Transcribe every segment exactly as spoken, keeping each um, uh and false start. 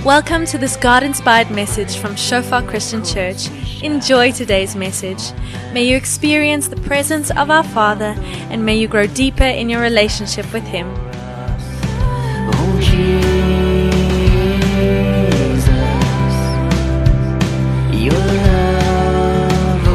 Welcome to this God-inspired message from Shofar Christian Church. Enjoy today's message. May you experience the presence of our Father and may you grow deeper in your relationship with Him. Oh Jesus, your love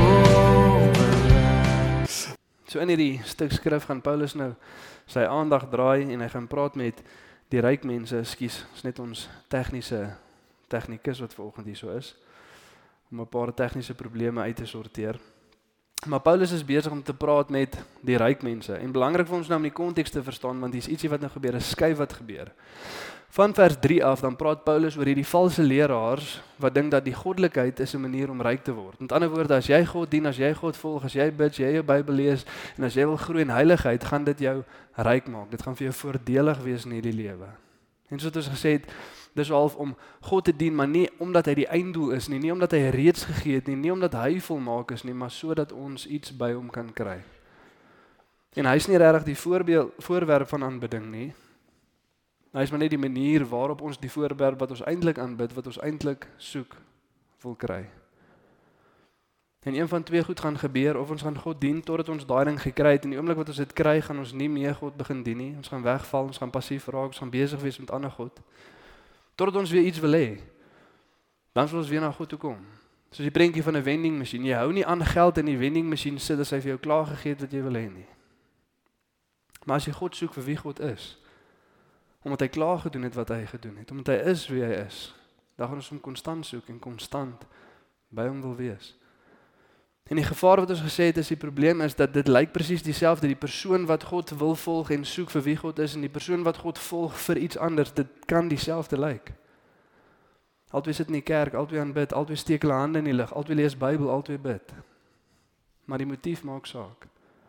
over us. So in hierdie stuk skrif gaan Paulus nou sy aandag draai en hy gaan praat met die ryk mense, ekskuus, is net ons tegniese tegnikus wat vanoggend hier so is, om 'n paar tegniese probleme uit te sorteer. Maar Paulus is besig om te praat met die ryk mense, en belangrik vir ons nou om die konteks te verstaan, want hier is ietsie wat nou gebeur, 'n skuif wat gebeur. Van vers drie af, dan praat Paulus oor hierdie valse leraars, wat dink dat die goddelikheid is 'n manier om ryk te word. Met ander woorde, as jy God dien, as jy God volg, as jy bid, as jy jou Bybel lees, en as jy wil groei in heiligheid, gaan dit jou ryk maak. Dit gaan vir jou voordelig wees in hierdie lewe. En soos ons gesê het, dis half om God te dien, maar nie omdat hy die einddoel is nie, nie omdat hy reeds gegee het nie, nie omdat hy volmaak is nie, maar sodat ons iets by hom kan kry. En hy is nie regtig die voorbeeld, voorwerp van aanbidding nie. Hy is maar net die manier waarop ons die voorwerp wat ons eintlik aanbid, wat ons eintlik soek, wil kry. En een van twee goed gaan gebeur, of ons gaan God dien totdat ons daai ding gekry het, en die oomblik wat ons dit kry, gaan ons nie meer God begin dien nie, ons gaan wegval, ons gaan passief raak, ons gaan besig wees met ander God, totdat ons weer iets wil hê, dan sal ons weer na God toe kom. Soos die prentjie van 'n vendingmasjien, jy hou nie aan geld in die vendingmasjien sit as hy vir jou klaar gegee het wat jy wil hê nie. Maar as jy God soek vir wie God is, omdat hy klaar gedoen het wat hy gedoen het, omdat hy is wie hy is, dan gaan ons hom konstant soek en konstant by hom wil wees. En die gevaar wat ons gesê het is, die probleem is dat dit lyk presies dieselfde, die persoon wat God wil volg en soek vir wie God is, en die persoon wat God volg vir iets anders, dit kan dieselfde lyk. Altyd sit in die kerk, altyd aanbid, altyd steek hulle hande in die lug, altyd lees Bybel, altyd bid. Maar die motief maak saak.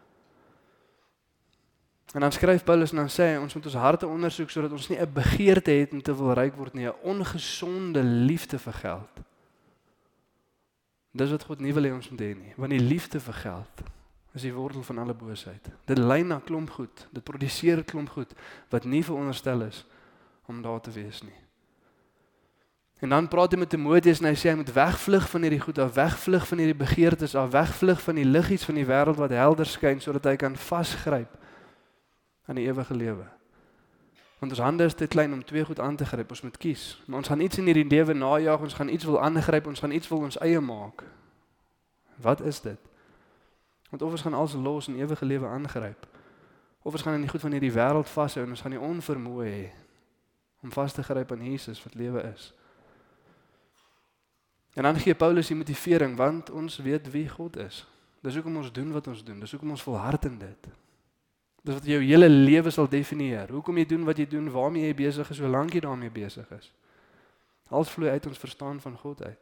En dan skryf Paulus en dan sê hy, ons moet ons harte ondersoek, sodat ons nie 'n begeerte het om te wil ryk word nie, 'n ongesonde liefde vir geld. Dis wat God nie wil hê ons moet hê nie, want die liefde vir geld is die wortel van alle boosheid. Dit lei na klomp goed, dit produseer klomp goed, wat nie veronderstel is om daar te wees nie. En dan praat hy met Timoteus en hy sê hy moet wegvlug van hierdie goed af, wegvlug van hierdie begeertes af, wegvlug van die liggies van die wêreld wat helder skyn, sodat hy kan vasgryp aan die ewige lewe. Want ons hande is te klein om twee goed aan te gryp, ons moet kies. Maar ons gaan iets in hierdie lewe najag, ons gaan iets wil aangryp, ons gaan iets wil ons eie maak. Wat is dit? Want of ons gaan alles los en ewige lewe aangryp, of ons gaan in die goed van hierdie wêreld vashou en ons gaan die onvermoë hê om vas te gryp aan Jesus wat lewe is. En dan gee Paulus die motivering, want ons weet wie God is. Dis hoekom ons doen wat ons doen, dis hoekom ons volhard in dit. Dis wat jou hele lewe sal definieer. Hoekom jy doen wat jy doen, waarmee jy besig is, solank jy daarmee besig is. Alles vloei uit ons verstaan van God uit.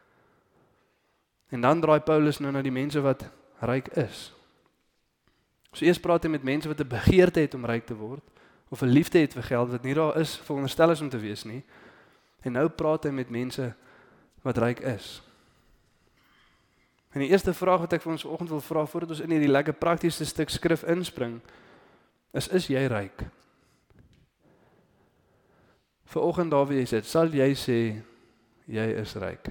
En dan draai Paulus nou na die mense wat ryk is. So eers praat hy met mense wat 'n begeerte het om ryk te word, of 'n liefde het vir geld wat nie daar is, veronderstel is om te wees nie. En nou praat hy met mense wat ryk is. En die eerste vraag wat ek vir ons vanoggend wil vra, voordat ons in hierdie lekker praktiese stuk skrif inspring, is, is jy ryk? Vanoggend daar waar jy sit, sal jy sê, jy is ryk?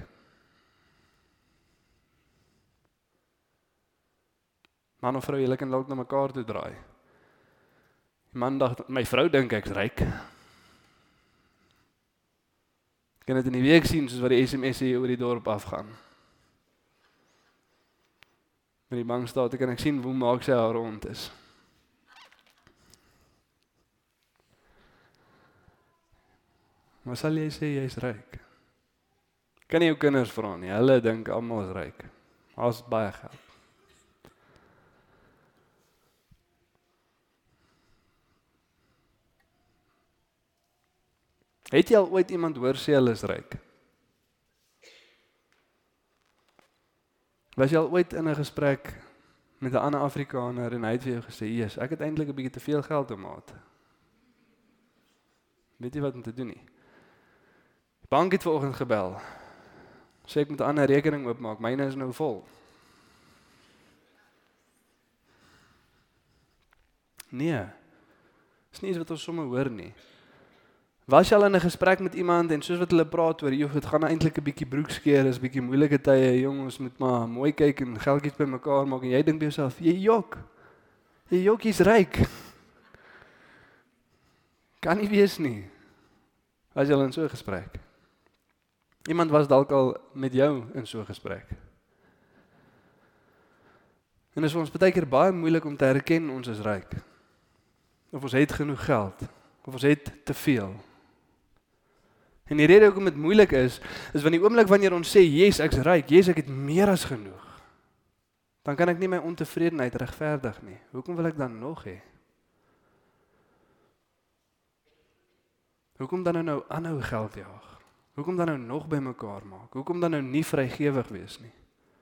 Man of vrou, julle kan dalk na mekaar toe draai. Die man dacht, my vrou dink ek's ryk. Ek kan dit in die week sien, soos wat die S M S hier oor die dorp afgaan. Met die bankstaat kan ek sien hoe maak sy haar rond is. Maar sal jy sê jy is ryk? Kan nie jou kinders vra nie, hulle dink almal is ryk. As baie geld. Het jy al ooit iemand hoor sê hulle is ryk? Was jy al ooit in 'n gesprek met 'n ander Afrikaner en hy het vir jou gesê, "Jesus, ek het eintlik 'n bietjie te veel geld om maat." Weet jy wat om te doen nie? Die bank het vanoggend gebel. Sê ek moet 'n ander rekening oopmaak, myne is nou vol. Nee. Dis nie iets wat ons sommer hoor nie. Was jy al in 'n gesprek met iemand en soos wat hulle praat oor, joh, dit gaan eintlik 'n bietjie broekskeer, is 'n bietjie moeilike tye, jong, ons moet maar mooi kyk en geldjies bymekaar maak en jy dink by jouself, jy jok. Jy jok, jy's ryk. Kan nie wees nie. Was jy al in so 'n gesprek? Iemand was dalk al met jou in so 'n gesprek. En dit is vir ons baie keer baie moeilik om te erken ons is ryk. Of ons het genoeg geld, of ons het te veel. En die rede hoekom dit moeilik is, is want die oomblik wanneer ons sê, yes, ek's ryk, yes, ek het meer as genoeg, dan kan ek nie my ontevredenheid regverdig nie. Hoekom wil ek dan nog hê? Hoekom dan nou aanhou geld jaag? Hoekom dan nou nog bymekaar maak? Hoekom dan nou nie vrygewig wees nie?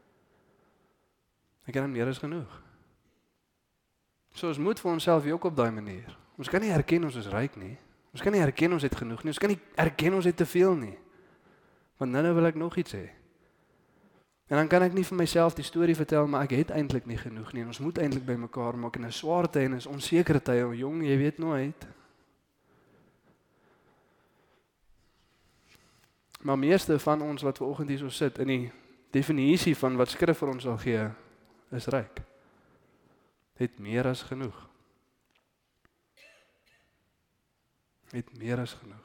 Ek het meer as genoeg. So ons moet vir onsself ook op daai manier. Ons kan nie erken ons is ryk nie. Ons kan nie erken ons het genoeg nie. Ons kan nie erken ons het te veel nie. Want nou nou wil ek nog iets hê. En dan kan ek nie vir myself die storie vertel, maar ek het eintlik nie genoeg nie. En ons moet eintlik bymekaar maak in 'n swaar tye en 'n onsekere tye, jong, jy weet nooit. Maar meeste van ons wat vanoggend hier so sit in die definisie van wat Skrif vir ons sal gee, is ryk. Het meer as genoeg. Het meer as genoeg.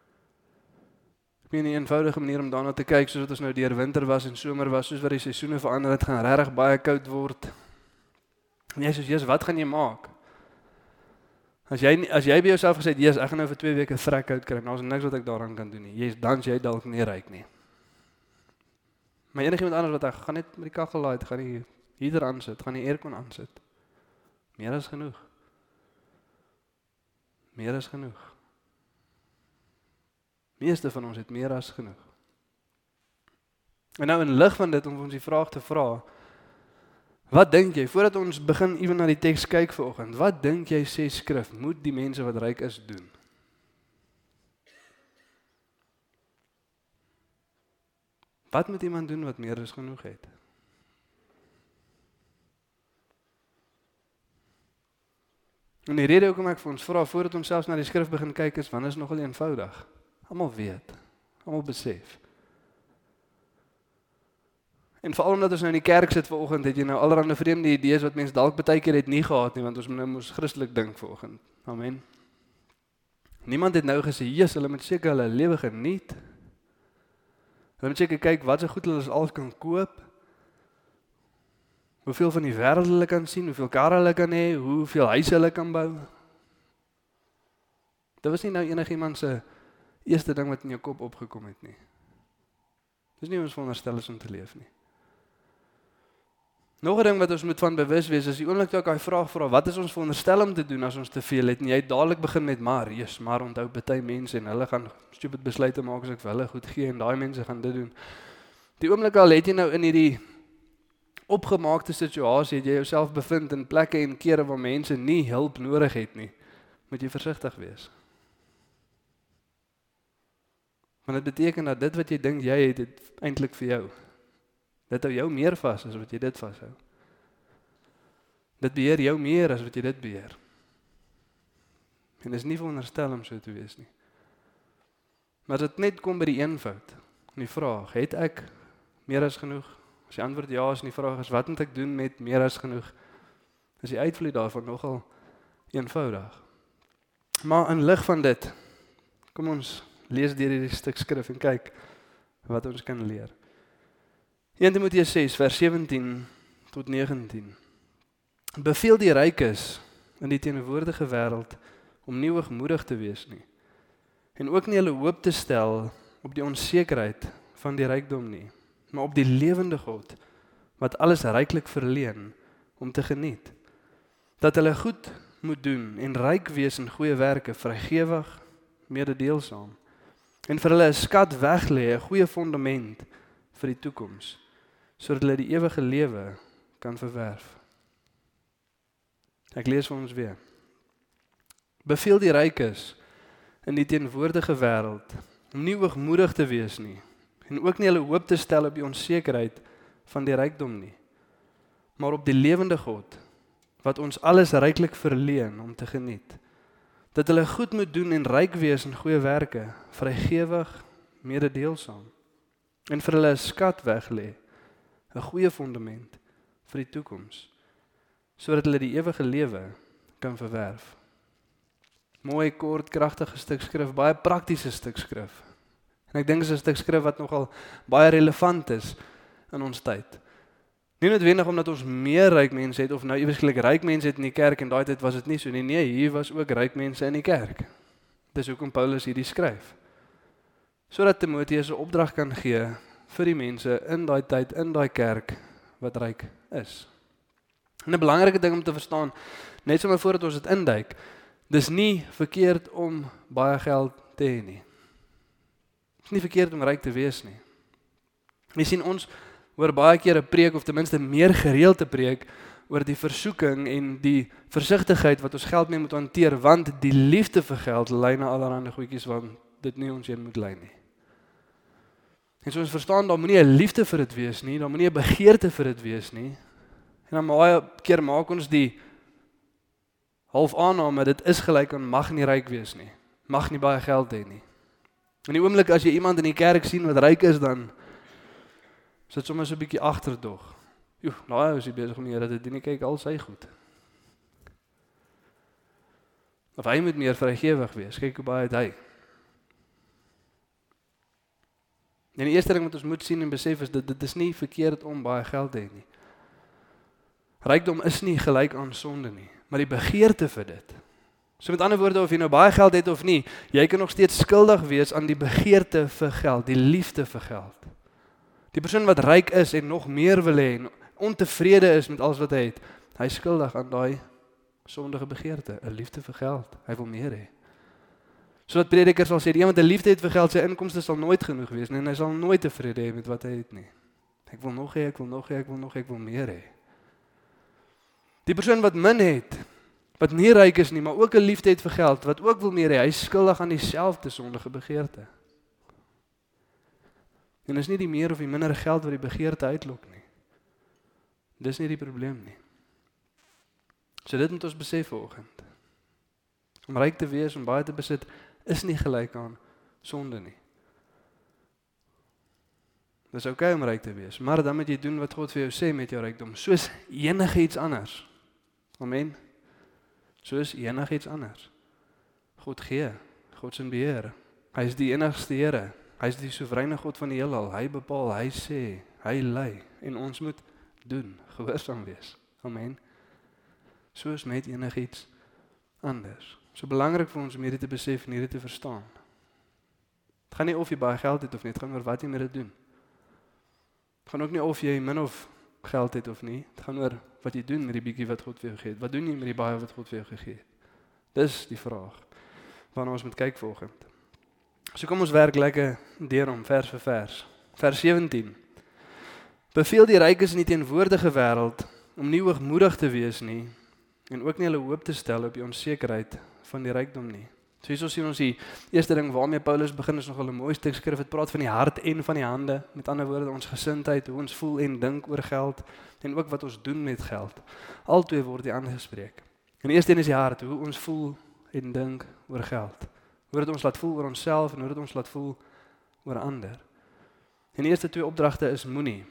Ek meen 'n eenvoudige manier om daarna te kyk, soos wat ons nou deur winter was en somer was, soos wat die seisoene verander, dit gaan regtig baie koud word. En jy sê, Jesus, wat gaan jy maak? As jy as jy by jouself gesê het, Jesus, ek gaan nou vir twee weke vrek koud kry, nou is niks wat ek daaraan kan doen nie. Jy is dan jy dalk nie ryk nie. Maar enigiemand anders wat ek gaan net met die kaggel laai, gaan die heater aansit, gaan die aircon aansit. Meer as genoeg. Meer as genoeg. Meeste van ons het meer as genoeg. En nou in lig van dit om ons die vraag te vra, wat dink jy, voordat ons begin ewen na die teks kyk vanoggend, wat dink jy sê Skrif, moet die mense wat ryk is doen? Wat moet iemand doen wat meer as genoeg het? En die rede hoekom ek vir ons vra, voordat ons selfs na die Skrif begin kyk, is, want is nogal eenvoudig. Almal weet, almal besef. En veral omdat ons nou in die kerk sit vanoggend, het jy nou allerlei vreemde idees wat mense dalk baie keer het nie gehad nie, want ons moet nou mos Christelik dink vanoggend. Amen. Niemand het nou gesê, Jesus, hulle moet seker hulle lewe geniet. Hulle moet seker kyk wat se goed hulle alles kan koop. Hoeveel van die wêreld hulle kan sien, hoeveel karre hulle kan hê, hoeveel huise hulle kan bou. Dit was nie nou enigiemand se eerste ding wat in jou kop opgekom het nie. Dis nie ons veronderstel is om te leef nie. Nog 'n ding wat ons moet van bewus wees, is die oomblik toe ek daai vraag vra, wat is ons veronderstel om te doen as ons te veel het? En jy dadelik begin met maar, Jesus, maar onthou baie mense en hulle gaan stupid besluite maak as ek vir hulle goed gee en daai mense gaan dit doen. Die oomblik al het jy nou in hierdie opgemaakte situasie, het jy jouself bevind in plekke en kere waar mense nie hulp nodig het nie, moet jy versigtig wees. Want dit beteken dat dit wat jy dink jy het, het eintlik vir jou. Dit hou jou meer vas as wat jy dit vashou. Dit beheer jou meer as wat jy dit beheer. En is nie veronderstel om so te wees nie. Maar dit net kom by die eenvoud. En die vraag, het ek meer as genoeg? As die antwoord ja is, en die vraag is, wat moet ek doen met meer as genoeg? Is die uitvloei daarvan nogal eenvoudig. Maar in lig van dit, kom ons lees deur hierdie stuk Skrif en kyk wat ons kan leer. Eerste Timoteus ses vers sewentien tot negentien. Beveel die rykes in die teenwoordige wêreld om nie hoogmoedig te wees nie en ook nie hulle hoop te stel op die onsekerheid van die rykdom nie, maar op die lewende God wat alles ryklik verleen om te geniet. Dat hulle goed moet doen en ryk wees in goeie werke, vrygewig, mededeelsaam. En vir hulle 'n skat weglê, 'n goeie fondament vir die toekoms, sodat hulle die ewige lewe kan verwerf. Ek lees vir ons weer. Beveel die rykes in die teenwoordige wêreld om nie hoogmoedig te wees nie en ook nie hulle hoop te stel op die onsekerheid van die rykdom nie, maar op die lewende God wat ons alles ryklik verleen om te geniet. dat hulle goed moet doen en ryk wees in goeie werke, vrygewig, mededeelsaam, en vir hulle 'n skat weglê, 'n goeie fondament vir die toekoms, sodat hulle die ewige lewe kan verwerf. Mooi, kort, kragtige stuk skrif, baie praktiese stuk skrif. En ek dink dit is 'n stuk skrif wat nogal baie relevant is in ons tyd. Nie noodwendig omdat ons meer ryk mense het, of nou eweslik ryk mense het in die kerk, en daai tyd was dit nie so nie. Nee, hier was ook ryk mense in die kerk. Dis hoekom Paulus hierdie skryf. Sodat Timoteus 'n opdrag kan gee vir die mense in daai tyd, in daai kerk, wat ryk is. En 'n belangrike ding om te verstaan, net sommer voordat ons dit induik, dis nie verkeerd om baie geld te hê nie. Dis nie verkeerd om ryk te wees nie. Jy sien, ons hoor baie keer 'n preek, of ten minste meer gereeld te preek, oor die versoeking en die versigtigheid wat ons geld mee moet hanteer, want die liefde vir geld lei na allerlei goedjies wat dit nie ons heen moet lei nie. En so ons verstaan, daar moenie 'n liefde vir dit wees nie, daar moenie 'n begeerte vir dit wees nie. En dan baie keer maak ons die half aanname, dit is gelyk aan mag nie ryk wees nie, mag nie baie geld hê nie. In die oomblik as jy iemand in die kerk sien wat ryk is, dan sit sommer so 'n bietjie agterdog. Joe, nou is hy besig om die Here te dien, nie kyk al sy goed. Of hy moet meer vrygewig wees, kyk hoe baie het hy. En die eerste ding wat ons moet sien en besef is, dat dit is nie verkeerd om baie geld te hê nie. Rykdom is nie gelyk aan sonde nie, maar die begeerte vir dit. So met ander woorde, of jy nou baie geld het of nie, jy kan nog steeds skuldig wees aan die begeerte vir geld, die liefde vir geld. Die persoon wat ryk is en nog meer wil hê en ontevrede is met alles wat hy het, hy is skuldig aan daai sondige begeerte, 'n liefde vir geld. Hy wil meer hê. Sodat predikers sal sê, die iemand 'n liefde het vir geld, sy inkomste sal nooit genoeg wees nie, en hy sal nooit tevrede hê met wat hy het nie. Ek wil nog hê, ek wil nog hê, ek wil nog hê, ek wil meer hê. Die persoon wat min het, wat nie ryk is nie, maar ook 'n liefde het vir geld, wat ook wil meer hê, hy is skuldig aan dieselfde sondige begeerte. En is nie die meer of die minder geld wat die begeerte uitlok nie. Dis nie die probleem nie. So dit moet ons besef vanoggend. Om ryk te wees, om baie te besit, is nie gelyk aan sonde nie. Dis oukei om ryk te wees, maar dan moet jy doen wat God vir jou sê met jou rykdom, soos enige iets anders. Amen. Soos enige iets anders. God gee, God se beheer. Hy is die enigste Here. Hy is die soewereine God van die heelal. Hy bepaal, hy sê, hy lei, en ons moet doen, gehoorsaam wees. Amen. Soos met enigiets anders. So belangrik vir ons om hierdie te besef en hierdie te verstaan. Het gaan nie of jy baie geld het of nie, het gaan oor wat jy met dit doen. Het gaan ook nie of jy min of geld het of nie, het gaan oor wat jy doen met die bietjie wat God vir jou gegee het. Wat doen jy met die baie wat God vir jou gegee het? Dis die vraag waarna ons moet kyk vanoggend. So kom ons werk lekker deur om vers vir vers. Vers sewentien. Beveel die rykes in die teenwoordige wêreld om nie hoogmoedig te wees nie en ook nie hulle hoop te stel op die onsekerheid van die rykdom nie. So hierso sien ons die eerste ding waarmee Paulus begin, is nogal 'n mooi stuk skrif. Dit praat van die hart en van die hande. Met ander woorde, ons gesindheid, hoe ons voel en dink oor geld en ook wat ons doen met geld. Albei word hier aangespreek. En die eerste een is die hart, hoe ons voel en dink oor geld. Hoe dit ons laat voel oor onsself en hoe dit ons laat voel oor ander. En die eerste twee opdragte is moenie.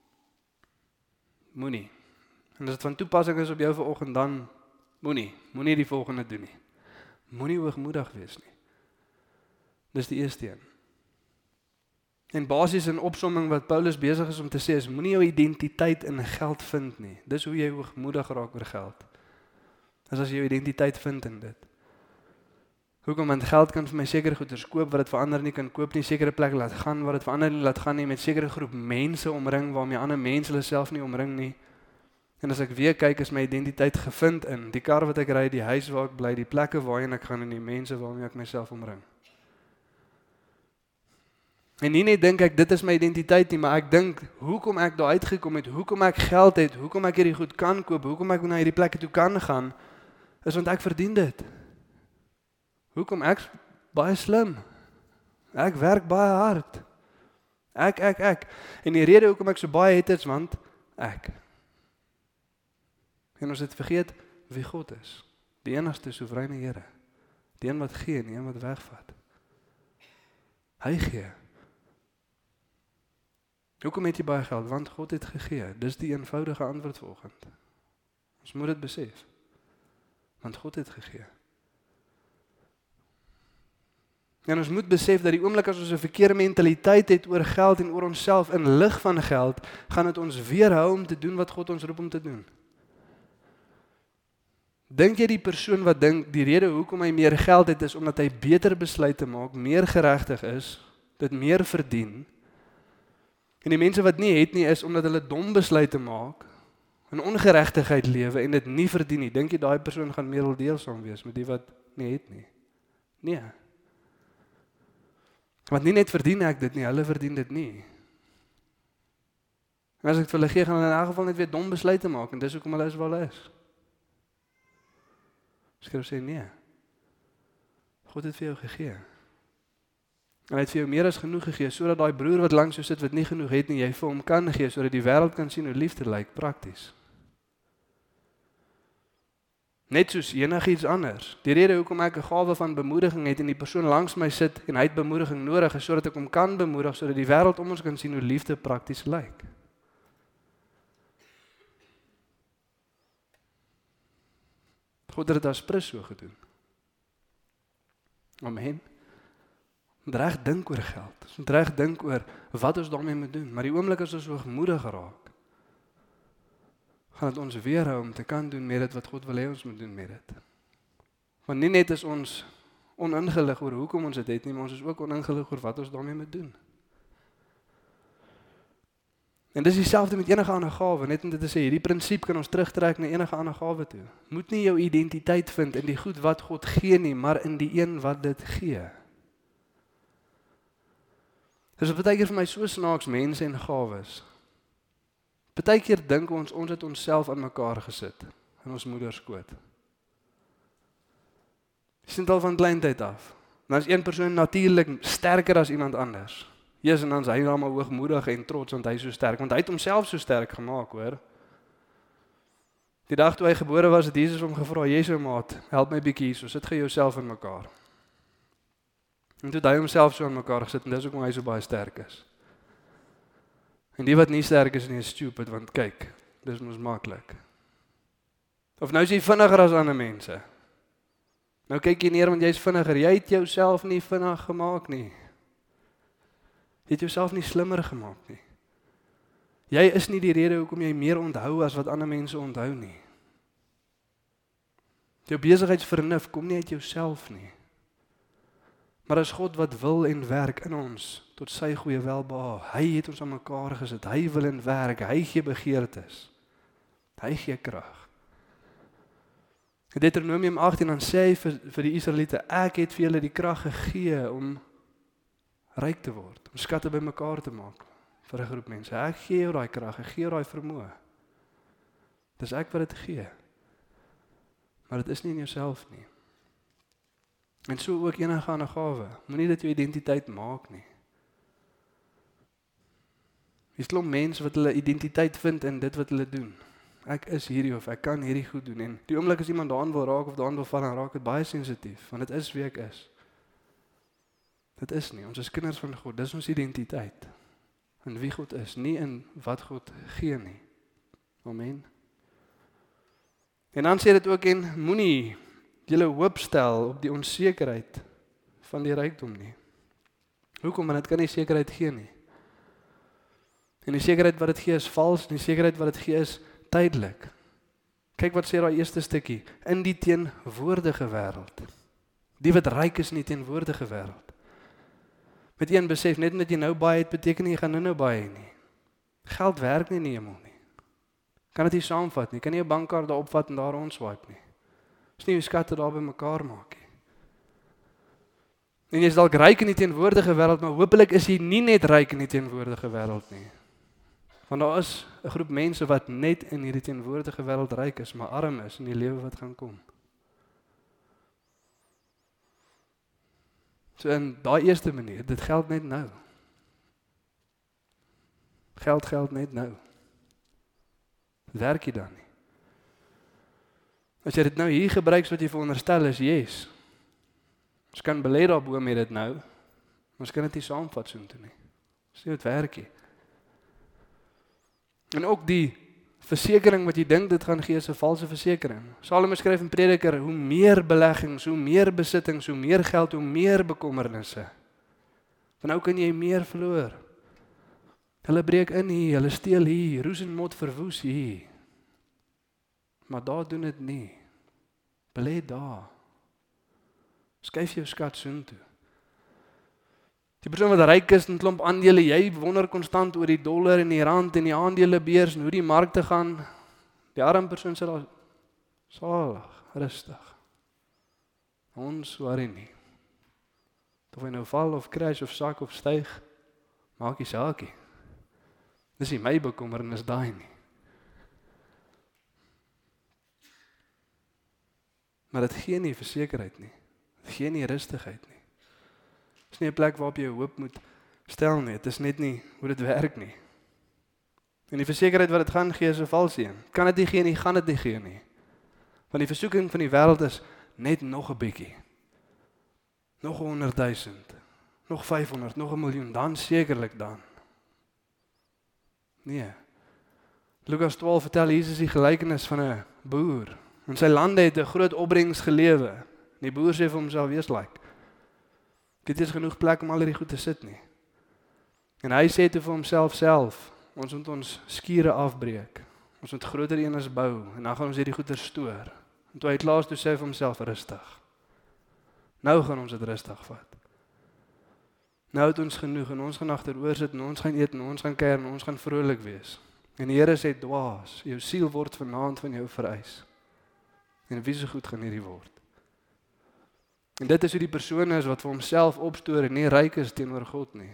Moenie. En as dit van toepassing is op jou vanoggend, dan moenie. Moenie die volgende doen nie. Moenie hoogmoedig wees nie. Dis die eerste een. En basies in opsomming wat Paulus besig is om te sê is, moenie jou identiteit in geld vind nie. Dis hoe jy hoogmoedig raak oor geld. Dis as jy jou identiteit vind in dit. Hoekom? Want geld kan vir my sekere goeders koop wat dit vir ander nie kan koop nie, sekere plekke laat gaan wat dit vir ander nie laat gaan nie, met sekere groep mense omring waarmee ander mense hulle self nie omring nie. En as ek weer kyk, is my identiteit gevind in die kar wat ek ry, die huis waar ek bly, die plekke waarheen ek gaan en die mense waarmee ek myself omring. En nie net dink ek dit is my identiteit nie, maar ek dink hoekom ek daar uitgekom het, hoekom ek geld het, hoekom ek hierdie goed kan koop, hoekom ek na hierdie plekke toe kan gaan, is want ek verdien dit. Hoekom? Ek's baie slim. Ek werk baie hard. Ek, ek, ek. En die rede hoekom ek so baie het is want ek. En ons het vergeet wie God is. Die enigste soewereine Here. Die een wat gee en die een wat wegvat. Hy gee. Hoekom het jy baie geld? Want God het gegee. Dis die eenvoudige antwoord vanoggend. Ons moet dit besef. Want God het gegee. En ons moet besef dat die oomblik as ons 'n verkeerde mentaliteit het oor geld en oor onsself in lig van geld, gaan dit ons weerhou om te doen wat God ons roep om te doen. Dink jy die persoon wat dink die rede hoekom hy meer geld het is omdat hy beter besluite maak, meer geregtig is, dit meer verdien? En die mense wat nie het nie is omdat hulle dom besluite maak, in ongeregtigheid lewe en dit nie verdien nie. Dink jy daai persoon gaan meerderdeelsaam wees met die wat nie het nie? Nee. Want nie net verdien ek dit nie, hulle verdien dit nie. En as ek vir hulle gee, gaan hulle in elk geval net weer dom besluite maak en dis hoekom hulle is waar hulle is. Skryf sê nee. God het vir jou gegee. En hy het vir jou meer as genoeg gegee, sodat daai broer wat langs jou sit wat nie genoeg het nie, jy vir hom kan gee, sodat die wêreld kan sien hoe liefde lyk, prakties. Net soos enigiets anders. Die rede hoekom ek 'n gawe van bemoediging het en die persoon langs my sit en hy het bemoediging nodig, is sodat ek hom kan bemoedig, sodat die wêreld om ons kan sien hoe liefde prakties lyk. God het dit as prins so gedoen. Amen. Ons moet reg dink oor geld. Ons moet reg dink oor wat ons daarmee moet doen. Maar die oomblik as ons hoogmoedig raak, gaan dit ons weerhou om te kan doen met dit wat God wil hê ons moet doen met dit. Want nie net is ons oningelig oor hoekom ons dit het nie, maar ons is ook oningelig oor wat ons daarmee moet doen. En dis dieselfde met enige ander gawe, net om dit te sê, hierdie prinsip kan ons terugtrek na enige ander gawe toe. Moet nie jou identiteit vind in die goed wat God gee nie, maar in die een wat dit gee. Dis baie keer vir my so snaaks mense en gawes. Baie keer dink ons ons het onsself aan mekaar gesit in ons moeder skoot. Dis net al van kleintyd af. Dan is een persoon natuurlik sterker as iemand anders. Jesus en dan is hy nou maar hoogmoedig en trots want hy is so sterk, want hy het homself so sterk gemaak, hoor. Die dag toe hy gebore was, het Jesus hom gevra, "Jesus maat, help my bietjie hier, so sit gee jouself in mekaar." En toe het hy homself so in mekaar gesit en dis hoekom hy so baie sterk is. En die wat nie sterk is nie is stupid, want kyk, dis mos maklik. Of nou is jy vinniger as ander mense. Nou kyk jy neer want jy's vinniger, jy het jouself nie vinnig gemaak nie. Jy het jouself nie slimmer gemaak nie. Jy is nie die rede hoekom jy meer onthou as wat ander mense onthou nie. Jou besigheidsvernuf kom nie uit jouself nie. Maar as God wat wil en werk in ons tot sy goeie welbehae. Hy het ons aan mekaar gesit. Hy wil en werk. Hy gee begeertes. Hy gee krag. In Deuteronomium agt en dan sê hy vir, vir die Israeliete, ek het vir julle die krag gegee om ryk te word, om skatte bymekaar te maak vir 'n groep mense. Ek gee jou daai krag, ek gee jou daai vermoë. Dis ek wat dit gee. Maar dit is nie in jouself nie. En so ook enige ander gawe. Moenie dit jou identiteit maak nie. Dis klomp mense wat hulle identiteit vind in dit wat hulle doen. Ek is hierdie of ek kan hierdie goed doen. En die oomblik as iemand daaraan wil raak of daaraan wil val, dan raak dit baie sensitief, want dit is wie ek is. Dit is nie, ons is kinders van God, dis ons identiteit. In wie God is, nie in wat God gee nie. Amen. En dan sê dit ook en moenie julle hoop stel op die onsekerheid van die rykdom nie. Hoekom? Want dit kan nie sekerheid gee nie. En die sekerheid wat dit gee is vals, en die sekerheid wat dit gee is tydelik. Kyk wat sê daai eerste stukkie, in die teenwoordige wêreld. Die wat ryk is in die teenwoordige wêreld. Met een besef, net omdat jy nou baie het, beteken nie jy gaan nou nou baie nie. Geld werk nie in die hemel nie. Kan dit nie saamvat nie, kan nie 'n bankkaart daar opvat en daar onswipe nie. Dis nie jou skatte daar by mekaar maak nie. En jy is dalk ryk in die teenwoordige wêreld, maar hopelik is jy nie net ryk in die teenwoordige wêreld nie. Want daar is 'n groep mense wat net in hierdie teenwoordige wêreld ryk is, maar arm is in die lewe wat gaan kom. So in daai eerste manier, dit geld net nou. Geld geld net nou. Werk jy dan nie? As jy dit nou hier gebruik wat jy veronderstel is, yes. Ons kan belê daarbo met dit nou, maar ons kan dit nie saamvat soontoe nie. Dis nie hoe dit werk nie. En ook die versekering wat jy dink dit gaan gee is 'n valse versekering. Salomo skryf in Prediker, hoe meer beleggings, hoe meer besittings, hoe meer geld, hoe meer bekommernisse. Want nou kan jy meer verloor. Hulle breek in hier, hulle steel hier, roes en mot verwoes hier. Maar daar doen dit nie. Belê daar. Skuif jou skat soontoe. Die persoon wat ryk is en klomp aandele, jy wonder konstant oor die dollar en die rand en die aandelebeurs en hoe die markte gaan. Die arme persoon sit daar salig, rustig. Ons worry nie. Of hy nou val of crash of sak of styg, maak nie saak nie. Dis nie my bekommernis daai nie. Maar dit gee nie versekerheid nie. Dit gee nie rustigheid nie. Dit is nie 'n plek waarop jy hoop moet stel nie. Dit is net nie hoe dit werk nie. En die versekerheid wat dit gaan gee is 'n valse een. Kan dit nie gee nie, gaan dit nie gee nie. Want die versoeking van die wêreld is net nog 'n bietjie. Nog honderdduisend, nog vyfhonderd, nog 'n miljoen, dan sekerlik dan. Nee. Lukas twaalf vertel Jesus die gelykenis van 'n boer. En sy lande het 'n groot opbrengs gelewe. Die boer sê vir homself, "Wees like. Dit is genoeg plek om al hierdie goed te sit nie." En hy sê toe vir homself self, "Ons moet ons skure afbreek. Ons moet groter eenes bou en dan gaan ons hierdie goeder stoor." En toe hy klaar is, toe sê hy vir homself, "Rustig. Nou gaan ons dit rustig vat. Nou het ons genoeg en ons gaan agteroor sit en ons gaan eet en ons gaan kuier en ons gaan vrolik wees." En die Here sê, "Dwaas, jou siel word vanaand van jou vereis. En wie se goed gaan hierdie word?" En dit is hoe die persoon is wat vir homself opstoor en nie ryk is teenoor God nie.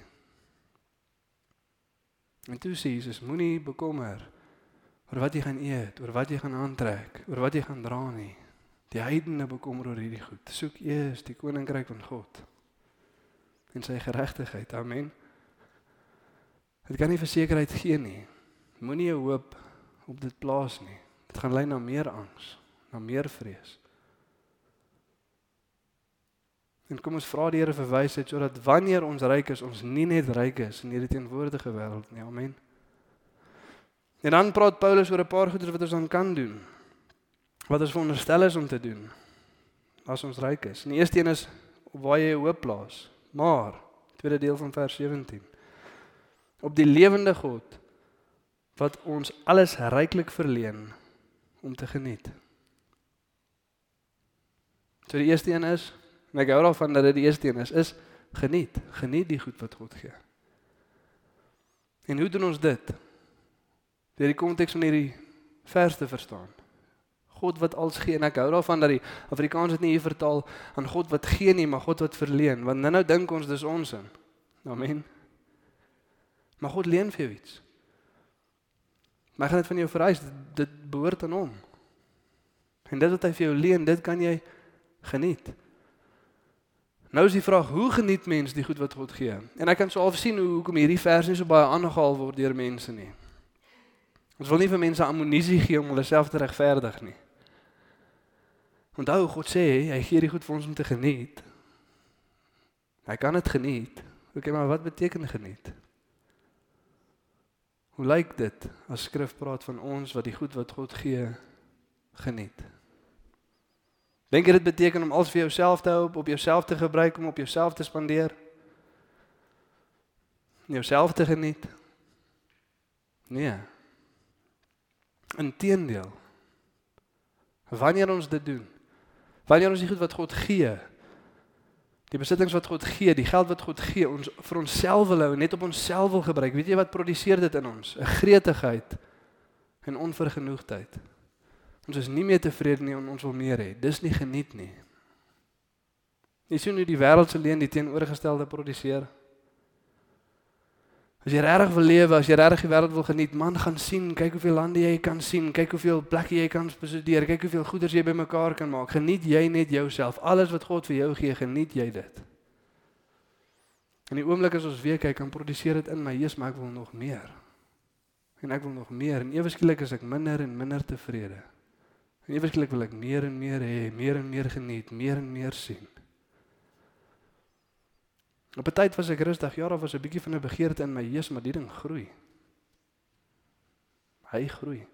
En toe sê Jesus, moenie bekommer oor wat jy gaan eet, oor wat jy gaan aantrek, oor wat jy gaan dra nie. Die heidene bekommer oor hierdie goed. Soek eers die koninkryk van God en sy geregtigheid. Amen. Dit kan nie versekerheid gee nie. Moenie jou hoop op dit plaas nie. Dit gaan lei na meer angs, na meer vrees. En kom ons vra die Here vir wysheid sodat wanneer ons ryk is, ons nie net ryk is in hierdie teenwoordige wêreld nie. Amen. En dan praat Paulus oor 'n paar goeie wat ons dan kan doen. Wat ons veronderstel is om te doen as ons ryk is. En die eerste een is op waar jy jou hoop plaas. Maar, tweede deel van vers sewentien. Op die lewende God wat ons alles ryklik verleen om te geniet. So die eerste een is, en ek hou daarvan dat dit die eerste een is, is geniet. Geniet die goed wat God gee. En hoe doen ons dit? Deur die konteks van hierdie vers te verstaan. God wat alles gee, en ek hou daarvan dat die Afrikaans dit nie hier vertaal aan God wat gee nie, maar God wat verleen, want nou nou dink ons dis ons in. Amen. Maar God leen vir jou iets. Maar hy gaan dit van jou vereis, dit, dit behoort aan hom. En dit wat hy vir jou leen, dit kan jy geniet. Nou is die vraag, hoe geniet mens die goed wat God gee? En ek kan so half sien hoe hoekom hierdie vers nie so baie aangehaal word deur mense nie. Ons wil nie vir mense ammunisie gee om hulle self te regverdig nie. Onthou, God sê, hy gee die goed vir ons om te geniet. Hy kan dit geniet. Oké, maar wat beteken geniet? Hoe lyk dit as skrif praat van ons wat die goed wat God gee, geniet? Dink jy dit beteken om alles vir jouself te hou, op jouself te gebruik, om op jouself te spandeer? Jouself te geniet? Nee. Inteendeel. Wanneer ons dit doen, wanneer ons die goed wat God gee, die besittings wat God gee, die geld wat God gee, ons vir onsself wil hou en net op onsself wil gebruik, weet jy wat produseer dit in ons? 'n gretigheid en onvergenoegdheid. Ons is nie meer tevrede nie en ons wil meer hê. Dis nie geniet nie. Jy sien hoe die wêreld se leen die teenoorgestelde produseer. As jy regtig wil lewe, as jy regtig die wêreld wil geniet, man, gaan sien, kyk hoeveel lande jy kan sien, kyk hoeveel plekke jy kan bestudeer, kyk hoeveel goeders jy bymekaar kan maak. Geniet jy net jouself. Alles wat God vir jou gee, geniet jy dit. In die oomblik as ons weer kyk, kan produseer dit in my, Jesus, maar ek wil nog meer. En ek wil nog meer. En ewe skielik is ek minder en minder tevrede. En ewe skielik wil ek meer en meer hê, meer en meer geniet, meer en meer sien. Op 'n tyd was ek rustig, ja, daar was 'n bietjie van 'n begeerte in my, Jesus, maar die ding groei. Hy groei.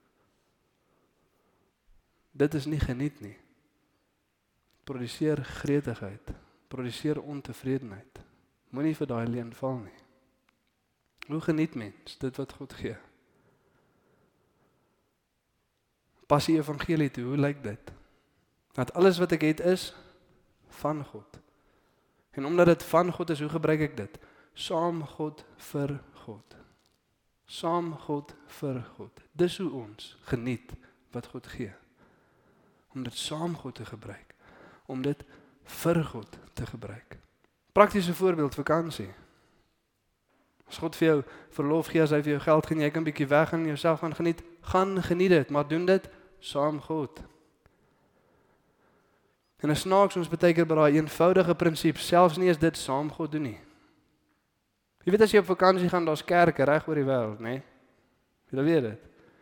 Dit is nie geniet nie. Produseer gretigheid, produseer ontevredenheid. Moenie vir daai leuen val nie. Hoe geniet mens dit wat God gee? Pas die evangelie toe, hoe lyk dit? Dat alles wat ek het is van God. En omdat dit van God is, hoe gebruik ek dit? Saam God vir God. Saam God vir God. Dis hoe ons geniet wat God gee. Om dit saam God te gebruik. Om dit vir God te gebruik. Praktiese voorbeeld, vakansie. As God vir jou verlof gee, as hy vir jou geld gee, jy kan 'n bietjie weg en jouself gaan geniet, gaan geniet dit, maar doen dit saam God. En as snaaks ons baie keer by daai eenvoudige prinsip, selfs nie as dit saam God doen nie. Jy weet as jy op vakansie gaan, daar's kerke reg oor die wêreld, né? Jy weet dit.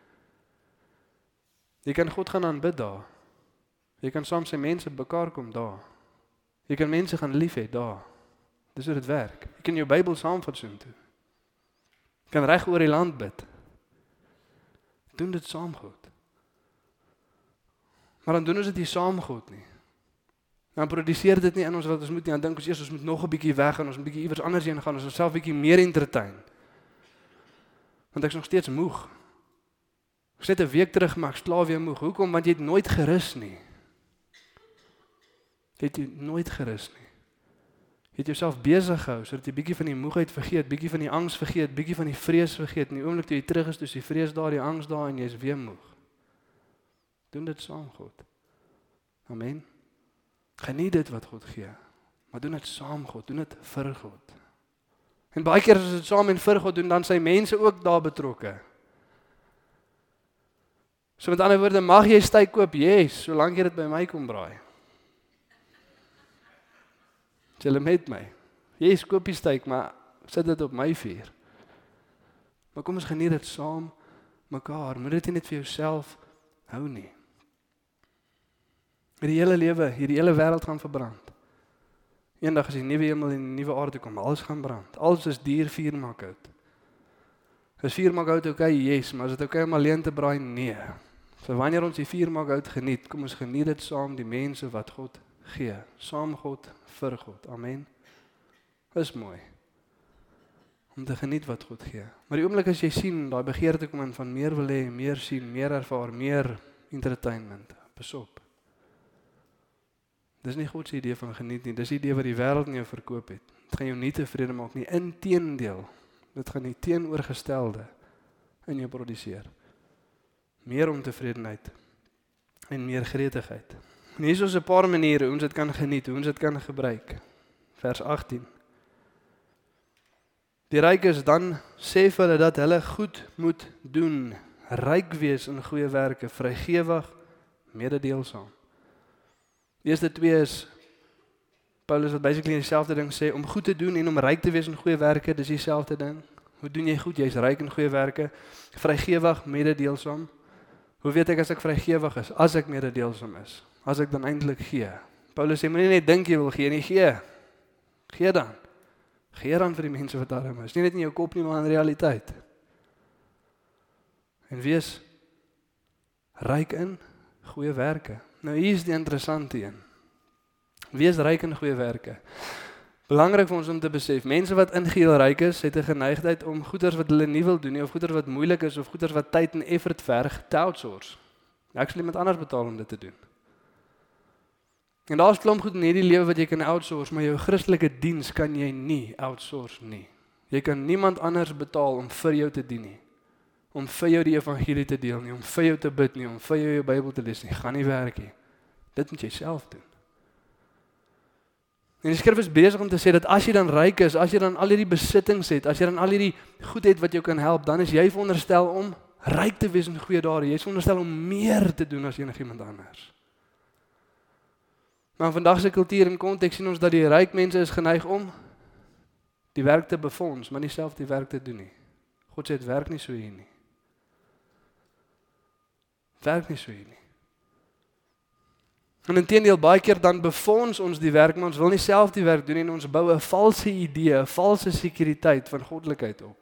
Jy kan God gaan aanbid daar. Jy kan saam sy mense bymekaar kom daar. Jy kan mense gaan lief hê daar. Dis hoe dit werk. Jy kan jou Bybel saamvat so toe. Jy kan reg oor die land bid. Doen dit saam God. Maar dan doen ons dit nie saam God nie. Dan produseer dit nie in ons wat ons moet nie. Dan dink ons eers ons moet nog 'n bietjie weg gaan, ons moet bietjie iewers anders heen gaan, ons onsself bietjie meer entertain. Want ek is nog steeds moeg. Ek het 'n week terug maar ek slaap weer moeg. Hoekom? Want jy het nooit gerus nie. Jy het jy nooit gerus nie. Jy het jouself besig gehou sodat jy bietjie van die moegheid vergeet, bietjie van die angs vergeet, bietjie van die vrees vergeet. In die oomblik toe jy terug is, dis die vrees daar, die angs daar en jy is weer moeg. Doen dit saam God. Amen. Geniet dit wat God gee, maar doen dit saam God, doen dit vir God. En baie keer as ons dit saam en vir God doen, dan sy mense ook daar betrokke. So met ander woorde, mag jy styk koop, yes, solank jy dit by my kom braai. Julle met my. Yes, koop die styk, maar sit dit op my vuur. Maar kom ons geniet dit saam mekaar. Moet dit nie net vir jouself hou nie. Hierdie hele lewe, hierdie hele wêreld gaan verbrand. Eendag as die nuwe hemel en die nuwe aarde kom, alles gaan brand. Alles is duur vuur maak hout. Is vuur maak hout okay? Yes, maar is dit okay om alleen te braai? Nee. So wanneer ons die vuur maak hout geniet, kom ons geniet dit saam die mense wat God gee. Saam God vir God. Amen. Is mooi. Om te geniet wat God gee. Maar die oomblik as jy sien, daai begeerte kom in van meer wil hê, meer sien, meer ervaar, meer entertainment. Pas op. Dis nie God se idee van geniet nie, dis die idee wat die wêreld in jou verkoop het. Dit gaan jou nie tevrede maak nie, inteendeel. Dit gaan die teenoorgestelde in jou produseer. Meer ontevredenheid en meer gretigheid. En hier is ons 'n paar maniere hoe ons dit kan geniet, hoe ons dit kan gebruik. Vers agttien. Die rykes dan sê vir hulle dat hulle goed moet doen, ryk wees in goeie werke, vrygewig, mededeelsaam. Die eerste twee is Paulus wat basically dieselfde ding sê, om goed te doen en om ryk te wees in goeie werke, dis dieselfde ding. Hoe doen jy goed? Jy's ryk in goeie werke, vrygewig, mededeelsaam. Hoe weet ek as ek vrygewig is? As ek mededeelsaam is. As ek dan eintlik gee. Paulus sê moenie net dink jy wil gee nie, gee. Gee dan. Gee dan vir die mense wat arm is. Nie net in jou kop nie, maar in realiteit. En wees ryk in goeie werke. Nou hier is die interessante een. Wees ryk in goeie werke. Belangrik vir ons om te besef, mense wat ingeheel ryk is, het 'n geneigtheid om goeders wat hulle nie wil doen nie, of goeders wat moeilik is, of goeders wat tyd en effort verg, te outsource. Actually iemand anders betaal om dit te doen. En daar's klomp goed in hierdie lewe wat jy kan outsource, maar jou Christelike diens kan jy nie outsource nie. Jy kan niemand anders betaal om vir jou te dien nie. Om vir jou die evangelie te deel nie, om vir jou te bid nie, om vir jou jou Bybel te lees nie, gaan nie werk nie. Dit moet jy self doen. En die skrif is besig om te sê dat as jy dan ryk is, as jy dan al hierdie besittings het, as jy dan al hierdie goed het wat jou kan help, dan is jy veronderstel om ryk te wees in goeie dade. Jy is veronderstel om meer te doen as enigiemand anders. Maar in vandag se kultuur en konteks sien ons dat die ryk mense is geneig om die werk te befonds, maar nie self die werk te doen nie. God sê dit werk nie so hier nie. Werk nie so hier nie. En inteendeel, baie keer dan befonds ons die werk, maar ons wil nie self die werk doen en ons bou 'n valse idee, 'n valse sekuriteit van goddelikheid op.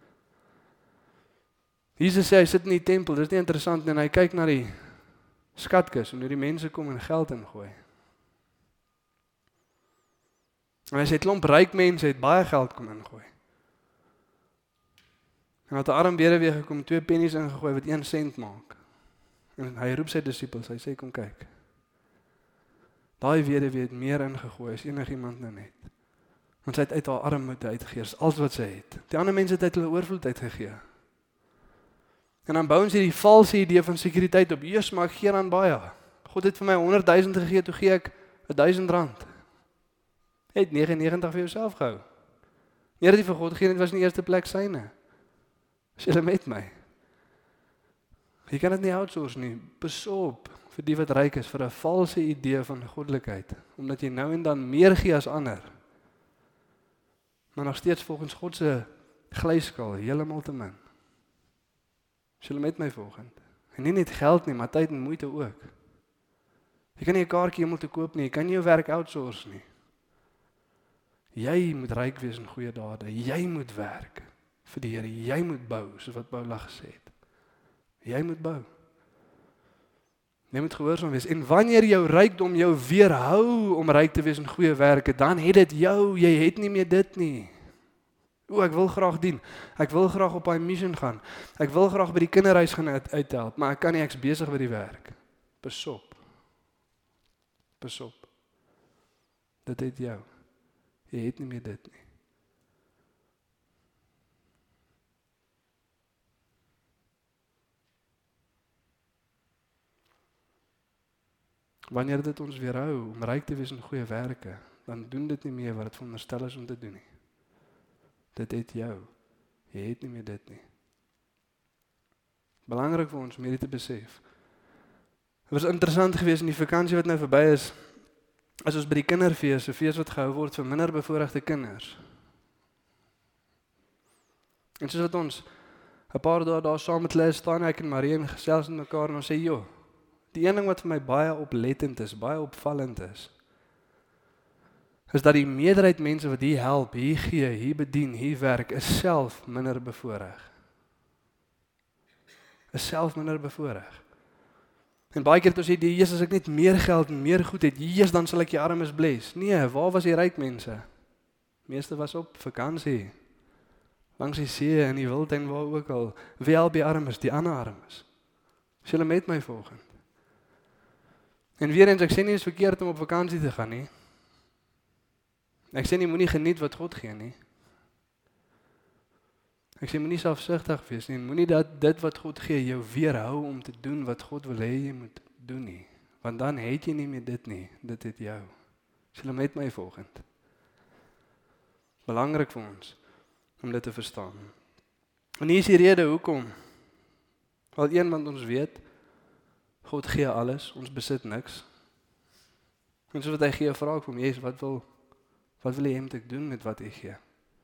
Jesus sê hy sit in die tempel, dis nie interessant nie, en hy kyk na die skatkis en hoe die mense kom en geld ingooi. En hy sê klomp ryk mense het baie geld kom ingooi. En het 'n arm weduwee gekom, twee pennies ingegooi wat een sent maak. En hy roep sy disippels, hy sê kom kyk. Daai weduwee het meer ingegooi as enigiemand nou net. Want sy het uit haar armoede uitgegee, alles wat sy het. Die ander mense het uit hulle oorvloed uitgegee. En dan bou ons hierdie valse idee van sekuriteit op. Jesus, maar ek gee dan baie. God het vir my honderd duisend gegee, toe gee ek duisend rand. Hy het negenennegentig negentig vir jouself gehou. Nie dat jy vir God gegee het, was in die eerste plek syne. Is julle met my? Jy kan dit nie outsource nie. Pas op vir die wat ryk is, vir 'n valse idee van goddelikheid, omdat jy nou en dan meer gee as ander. Maar nog steeds volgens God se glyskaal heeltemal te min. Is julle met my volgend? En nie net geld nie, maar tyd en moeite ook. Jy kan nie 'n kaartjie hemel toe koop nie, jy kan nie jou werk outsource nie. Jy moet ryk wees in goeie dade, jy moet werk vir die Here, jy moet bou, soos wat Paulus gesê het. Jy moet bou. Jy moet gehoorsaam wees. En wanneer jou rykdom jou weerhou om ryk te wees in goeie werke, dan het dit jou, jy het nie meer dit nie. O, ek wil graag dien. Ek wil graag op daai mission gaan. Ek wil graag by die kinderhuis gaan uit, uithelp, maar ek kan nie, ek's besig by die werk. Pas op. Pas op. Dit het jou. Jy het nie meer dit nie. Wanneer dit ons weerhou om ryk te wees in goeie werke, dan doen dit nie meer wat dit veronderstel is om te doen nie. Dit het jou. Jy het nie meer dit nie. Belangrik vir ons om hierdie te besef. Het was interessant geweest in die vakansie wat nou verby is, as ons by die kinderfees, 'n fees wat gehou word vir minder bevoorregte kinders. En soos wat ons 'n paar dae daar saam met hulle staan, ek en Marie en gesels met mekaar en ons sê, joh, die een ding wat vir my baie oplettend is, baie opvallend is, is dat die meerderheid mense wat hier help, hier gee, hier bedien, hier werk, is self minder bevoorreg. Is self minder bevoorreg. En baie keer het ons sê, die Jesus, as ek net meer geld en meer goed het, Jesus, dan sal ek die armes bless. Nee, waar was die ryk mense? Meeste was op vakansie, langs die see, in die wildtuin, waar ook al. Wie help die armes, die ander armes? Is julle met my volgend? En weer eens, ek sê nie is verkeerd om op vakansie te gaan nie. Ek sê nie, moenie geniet wat God gee nie. Ek sê, moenie selfsugtig wees nie, en moenie dat dit wat God gee jou weerhou om te doen wat God wil hê jy moet doen nie. Want dan het jy nie meer dit nie, dit het jou. Is julle met my volgend? Belangrik vir ons, om dit te verstaan. En hier is die rede, hoekom? Al een, want ons weet, God gee alles, ons besit niks. En soos wat hy gee, vra ek vir hom, Jesus, wat wil, wat wil jy hê moet ek doen met wat hy gee?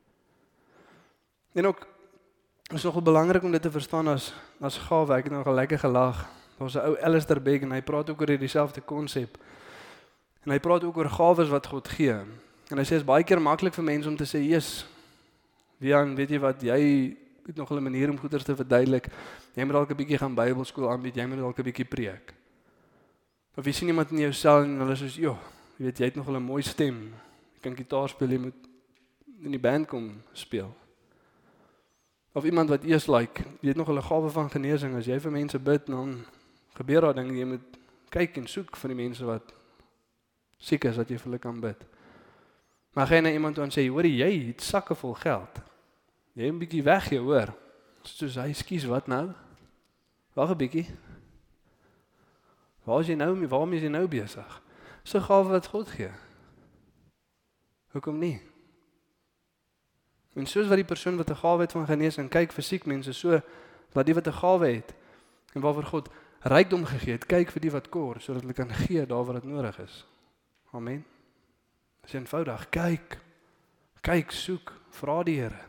En ook, het is nogal belangrik om dit te verstaan as, as gawe, ek het nogal lekker gelag. Daar was 'n ou Alistair Begg en hy praat ook oor dieselfde konsep. En hy praat ook oor gawes wat God gee. En hy sê, is baie keer maklik vir mense om te sê, Jesus, Wian, weet jy wat, jy het nog 'n manier om goeders te verduidelik. Jy moet dalk 'n bietjie gaan Bybelskool aanbied, jy moet dalk 'n bietjie preek. Of jy sien iemand in jou sel en hulle sê, joh, jy weet, jy het nog 'n mooi stem. Jy kan gitaar speel, jy moet in die band kom speel. Of iemand wat eers like, jy het nog 'n gawe van genesing, as jy vir mense bid, dan gebeur daar dinge, jy moet kyk en soek vir die mense wat siek is, dat jy vir hulle kan bid. Maar gaan jy na iemand toe en sê, hoor jy het sakke vol geld. Jy het 'n bietjie weggee, hoor. Soos hy, skus, wat nou? Wag 'n bietjie. Waar is jy nou, waarom is jy nou besig? So gawe wat God gee. Hoekom nie? En soos wat die persoon wat 'n gawe het van genesing kyk vir siek mense, so wat die wat 'n gawe het en waarvoor God rykdom gegee het, kyk vir die wat kort, sodat hulle kan gee daar waar dit nodig is. Amen. Dis eenvoudig, kyk. Kyk, soek, vra die Here.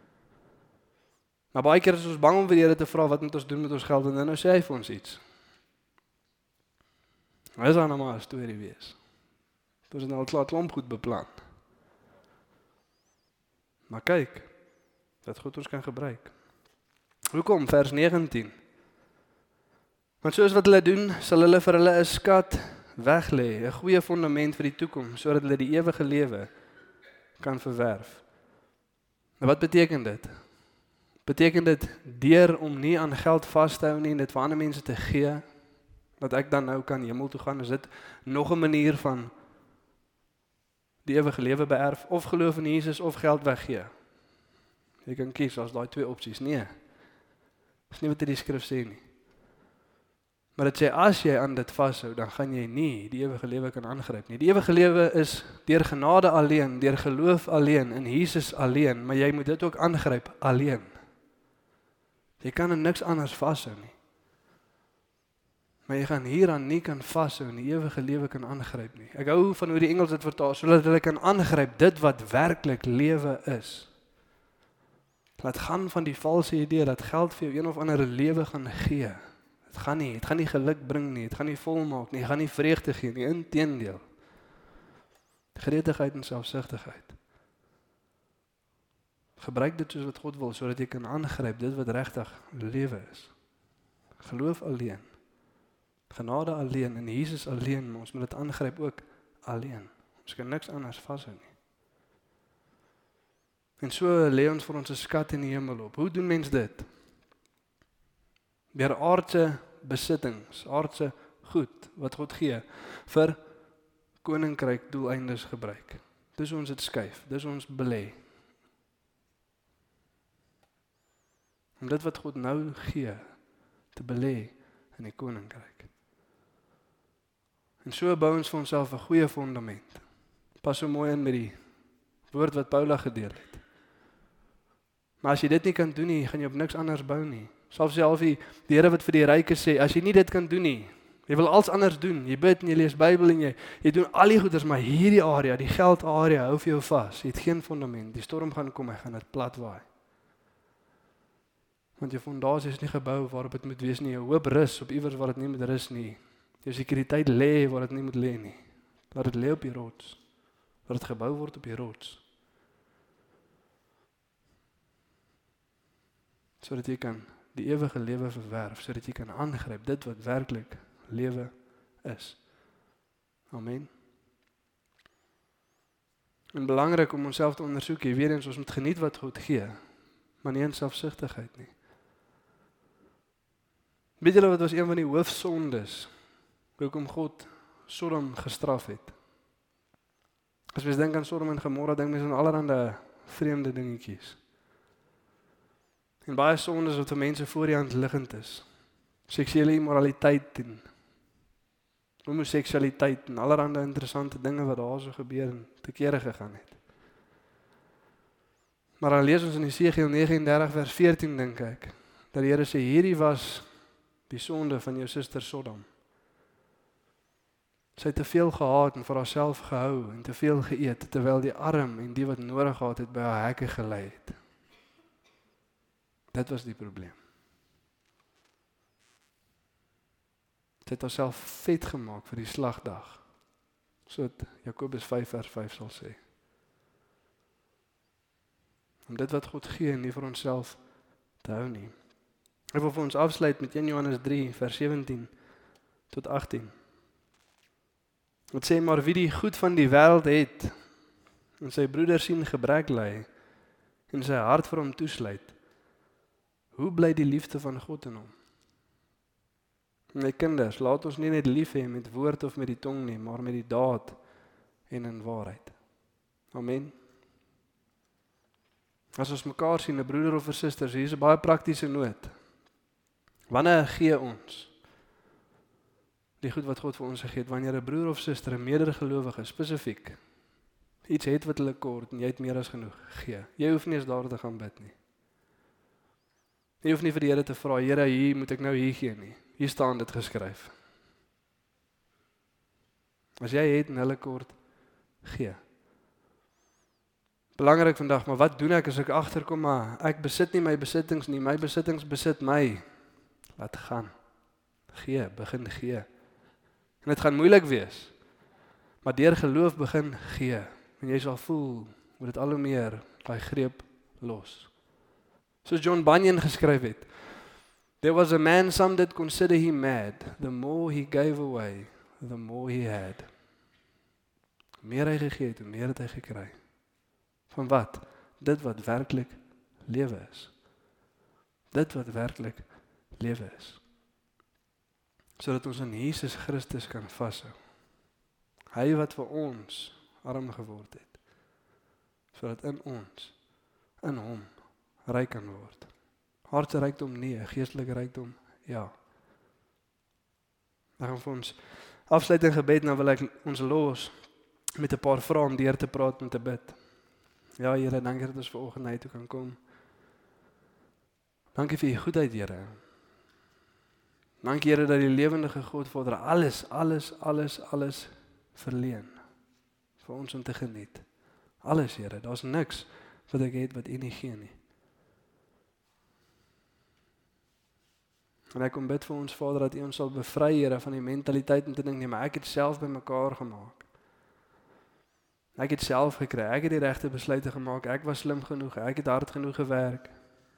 Maar baie keer is ons bang om vir die Here te vra wat moet ons doen met ons geld en dan nou sê hy vir ons iets. Dit sal nou maar 'n storie wees. Ons het nou al klaar klomp goed beplan. Maar kyk, dat God ons kan gebruik. Hoekom? Vers negentien. Want soos wat hulle doen, sal hulle vir hulle 'n skat weglê, 'n goeie fondament vir die toekoms, sodat hulle die ewige lewe kan verwerf. Nou wat beteken dit? Beteken dit deur om nie aan geld vas te hou nie en dit vir ander mense te gee, dat ek dan nou kan hemel toe gaan, is dit nog 'n manier van die ewige lewe beerf, of geloof in Jesus of geld weggee? Jy kan kies as daai twee opsies. Nee. Dis nie wat die skrif sê nie. Maar dit sê as jy aan dit vashou, dan gaan jy nie die ewige lewe kan aangryp nie. Die ewige lewe is deur genade alleen, deur geloof alleen, in Jesus alleen, maar jy moet dit ook aangryp alleen. Jy kan aan niks anders vashou nie. Maar jy gaan hieraan nie kan vashou en die ewige lewe kan aangryp nie. Ek hou van hoe die Engels dit vertaal, sodat hulle kan aangryp dit wat werklik lewe is. Laat gaan van die valse idee dat geld vir jou een of ander lewe gaan gee. Het gaan nie, het gaan nie geluk bring nie, het gaan nie volmaak nie, het gaan nie vreugde gee nie, inteendeel. Gretigheid en selfsugtigheid. Gebruik dit soos wat God wil, sodat jy kan aangryp dit wat regtig lewe is. Geloof alleen. Genade alleen en Jesus alleen, maar ons moet dit aangryp ook alleen. Ons kan niks anders vashou nie. En so lê ons vir ons 'n skat in die hemel op. Hoe doen mens dit? Deur aardse besittings, aardse goed wat God gee vir koninkryk doeleindes gebruik. Dis ons dit skuif, dis ons belê. Om dit wat God nou gee te belê in die koninkryk. En so bou ons vir onsself 'n goeie fondament. Pas so mooi in met die woord wat Paulus gedeel het. Maar as jy dit nie kan doen nie, gaan jy op niks anders bou nie. Selfs self die, die Here wat vir die rykes sê, as jy nie dit kan doen nie, jy wil alles anders doen, jy bid en jy lees Bybel en jy, jy doen al die goeders, maar hierdie area, die geld area, hou vir jou vas, jy het geen fondament, die storm gaan kom, hy gaan dit plat waai. Want jou fondasie is nie gebou waarop dit moet wees nie, jou hoop rus op iewers waar dit nie moet rus nie, jou sekuriteit lê waar dit nie moet lê nie, laat dit lê op die rots, laat dit gebou word op die rots, sodat jy kan die ewige lewe verwerf, sodat jy kan aangryp dit wat werklik lewe is. Amen. En belangrik om onsself te ondersoek, jy weet eens, ons moet geniet wat God gee, maar nie in selfsugtigheid nie. Weet julle wat was een van die hoofsondes, hoekom God Sodom gestraf het? As mens dink aan Sodom en Gomorra, dink mens aan allerhande vreemde dingetjies. En baie sondes wat vir mense voor die hand liggend is. Seksuele immoraliteit en homoseksualiteit en allerhande interessante dinge wat daar so gebeur en te kere gegaan het. Maar dan lees ons in Jesegiel nege en dertig vers veertien dink ek, dat die Here sê hierdie was die sonde van jou suster Sodom. Sy het te veel gehaat en vir haarself gehou en te veel geëet, terwyl die arm en die wat nodig gehad het by haar hekke gelei het. Dit was die probleem. Sy het haarself vet gemaak vir die slagdag, so Jakobus vyf vers vyf sal sê. Om dit wat God gee en nie vir onsself te hou nie. Ek wil vir ons afsluit met een Johannes drie vers sewentien tot agttien. Wat sê, maar wie die goed van die wêreld het en sy broeder sien gebrek ly en sy hart vir hom toesluit, hoe bly die liefde van God in hom? My kinders, laat ons nie net lief hê met woord of met die tong nie, maar met die daad en in waarheid. Amen. As ons mekaar sien, 'n broeder of 'n suster, hier is 'n baie praktiese noot. Wanneer gee ons die goed wat God vir ons gegee het, wanneer 'n broer of suster, 'n medergelowige, spesifiek iets het wat hulle kort en jy het meer as genoeg, gee. Jy hoef nie eens daar te gaan bid nie. Jy hoef nie vir die Here te vra, Here, hier moet ek nou hier gee nie. Hier staan dit geskryf. As jy het en hulle kort, gee. Belangrik vandag, maar wat doen ek as ek agterkom, maar ek besit nie my besittings nie, my besittings besit my. Laat gaan. Gee, begin gee. En dit gaan moeilik wees. Maar deur geloof begin gee. En jy sal voel hoe dit al hoe meer daai greep los. Soos John Bunyan geskryf het. There was a man some did consider him mad. The more he gave away, the more he had. Hoe meer hy gegee het, hoe meer het hy gekry. Van wat? Dit wat werklik lewe is. Dit wat werklik lewe is. Sodat ons in Jesus Christus kan vashou. Hy wat vir ons arm geword het. Sodat in ons, in hom, ryk kan word. Hartsrykdom nee, geestelike rykdom ja. Dan gaan vir ons afsluiting gebed, nou wil ek ons los met 'n paar vrae om deur te praat en te bid. Ja, Here, dankie dat ons vanoggend na U toe kan kom. Dankie vir U goedheid, Here. Dankie, Here, dat die lewendige God, Vader, alles, alles, alles, alles verleen vir ons om te geniet. Alles, Here, daar's niks wat ek het wat U nie gee nie. En ek kom bid vir ons, Vader, dat U ons sal bevry, Here, van die mentaliteit om te dink, nee, maar ek het self by mekaar gemaak. Ek het self gekry, ek het die regte besluite gemaak, ek was slim genoeg, ek het hard genoeg gewerk.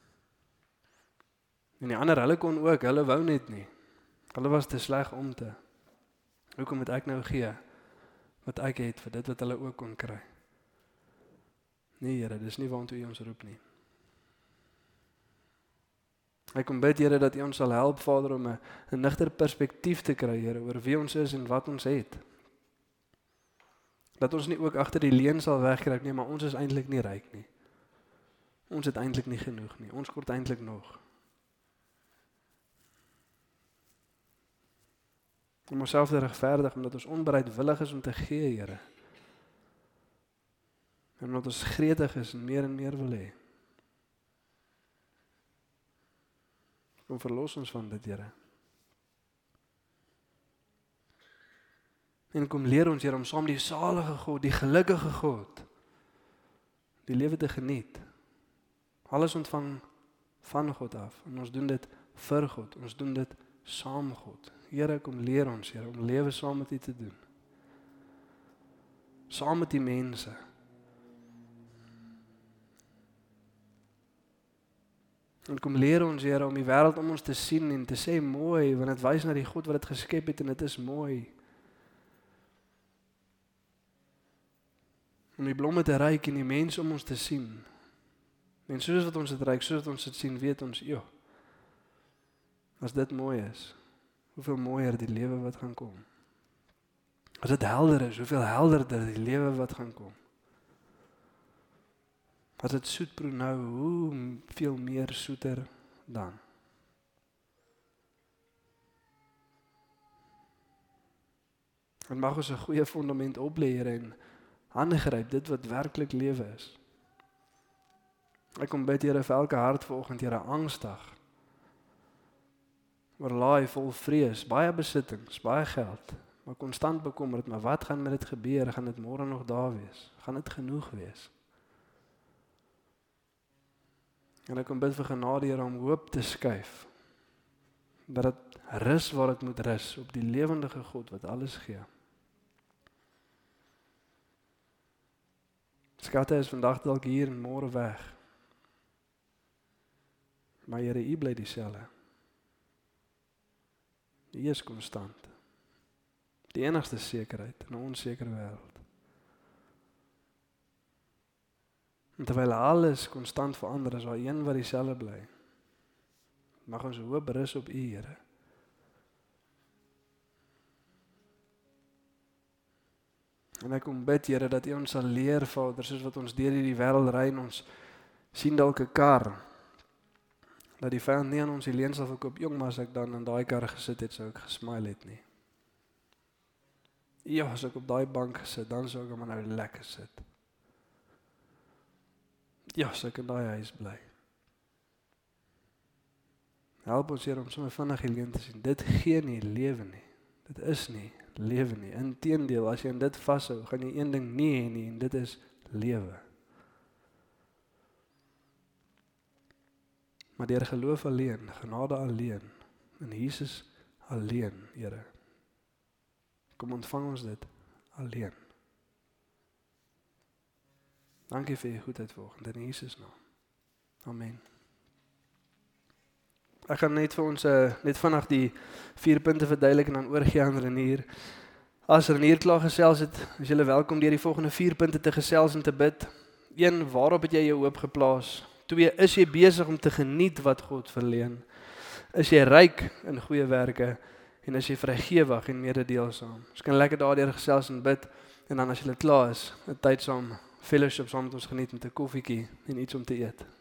En die ander, hulle kon ook, hulle wou net nie. Hulle was te sleg om te. Hoekom moet ek nou gee wat ek het vir dit wat hulle ook kon kry? Nee, Here, dis nie waartoe U ons roep nie. Ek kom bid, Here, dat U ons sal help, Vader, om 'n 'n nigter perspektief te kry, Here, oor wie ons is en wat ons het. Dat ons nie ook agter die leuen sal wegkruip nie, maar ons is eintlik nie ryk nie. Ons het eintlik nie genoeg nie. Ons kort eintlik nog. Om onsself te regverdig, omdat ons onbereidwillig is om te gee, Here. En omdat ons gretig is en meer en meer wil hê. Kom verlos ons van dit, Here. En kom leer ons, Here, om saam die salige God, die gelukkige God, die lewe te geniet. Alles ontvang van God af. En ons doen dit vir God. Ons doen dit saam God. Here, kom leer ons, Here, om lewe saam met U te doen. Saam met die mense. En kom leer ons, Here, om die wêreld om ons te sien en te sê mooi, want dit wys na die God wat dit geskep het en dit is mooi. Om die blomme te ryk en die mense om ons te sien. En soos wat ons dit ryk, soos wat ons dit sien, weet ons, joh, as dit mooi is, hoeveel mooier die lewe wat gaan kom. As dit helder is, hoeveel helderder die lewe wat gaan kom. As dit soet proe nou, hoe veel meer soeter dan. En mag ons 'n goeie fundament oplê, Here, en hande gryp dit wat werklik lewe is. Ek kom bid, Here, vir elke hart vanoggend, Here, angstig. Oorlaai, vol vrees, baie besittings, baie geld, maar konstant bekommerd, maar wat gaan met dit gebeur? Gaan dit môre nog daar wees? Gaan dit genoeg wees? En ek kom bid vir genade, Here, om hoop te skuif. Dat dit rus waar dit moet rus, op die lewendige God wat alles gee. Skatte is vandag dalk hier en môre weg. Maar Here, U bly dieselfde. U is konstant. Die enigste sekerheid in 'n onsekere wêreld. En terwyl alles konstant verander, is daar een wat dieselfde bly. Mag ons hoop rus op U, Here. En ek kom bid, Here, dat U ons sal leer, Vader, soos wat ons deur hierdie wêreld ry en ons sien dalk 'n kar, dat die vyand nie aan ons die leen sal verkoop, jong, maar as ek dan in daai kar gesit het, sou ek gesmile het nie. Ja, as ek op daai bank gesit, dan sou ek maar nou lekker sit. Ja, as ek in daai huis bly. Help ons, Here, om sommer vinnig die leen te sien. Dit gee nie lewe nie. Dit is nie lewe nie. Inteendeel, as jy in dit vashou, gaan jy een ding nie hê nie, en dit is lewe. Maar deur geloof alleen, genade alleen, in Jesus alleen, Here, Kom ontvang ons dit alleen. Dankie vir u goedheid vanoggend in Jesus naam. Amen. Ek gaan net vir ons uh, net vinnig die vier punte verduidelik en dan oorgee aan Renier. As Renier klaar gesels het, is julle welkom deur die volgende vier punte te gesels en te bid. een Waarop het jy jou hoop geplaas? twee Is jy besig om te geniet wat God verleen? Is jy ryk in goeie werke? En is jy vrygewig en mededeelsaam? Ons kan lekker daardeur gesels en bid, en dan as jy klaar is, 'n tyd saam fellowship saam met ons geniet met 'n koffietjie en iets om te eet.